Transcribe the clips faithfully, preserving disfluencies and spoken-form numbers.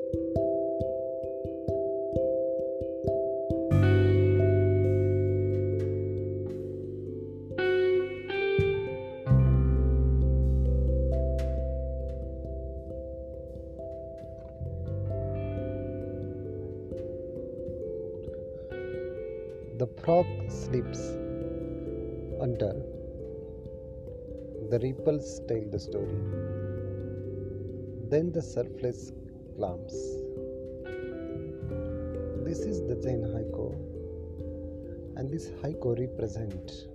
The frog sleeps under. The ripples tell the story. Then the surface clams. This is the Zen haiku, and this haiku represents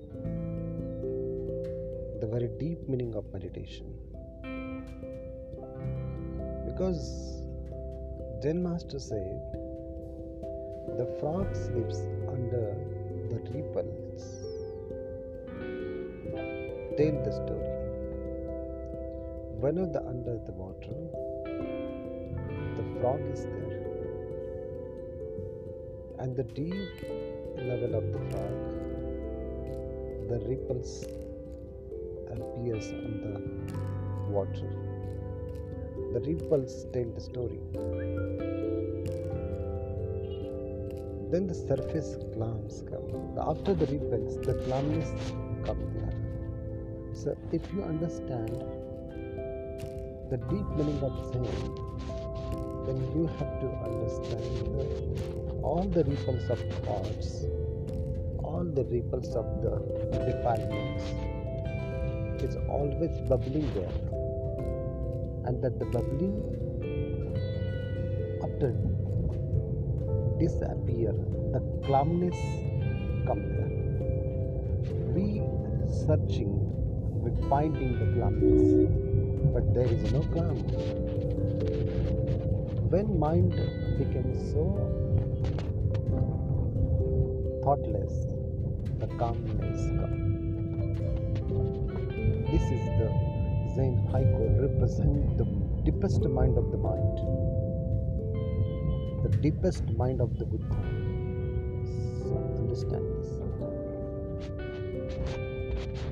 the very deep meaning of meditation. Because Zen Master said, the frog sleeps under the ripples. Tell the story. Whenever the under the water, the frog is there, and the deep level of the frog, the ripples appears on the water. The ripples tell the story. Then the surface clams come. After the ripples, the calmness comes there. So if you understand the deep meaning of Zen, then you have to understand the, all the ripples of thoughts, all the ripples of the defilements. It's always bubbling there, and that the bubbling after disappear, the calmness come there. We searching, we finding the calmness, but there is no calm. When mind becomes so thoughtless, the calmness comes. This is the Zen haiku represent the deepest mind of the mind, the deepest mind of the Buddha. So understand this.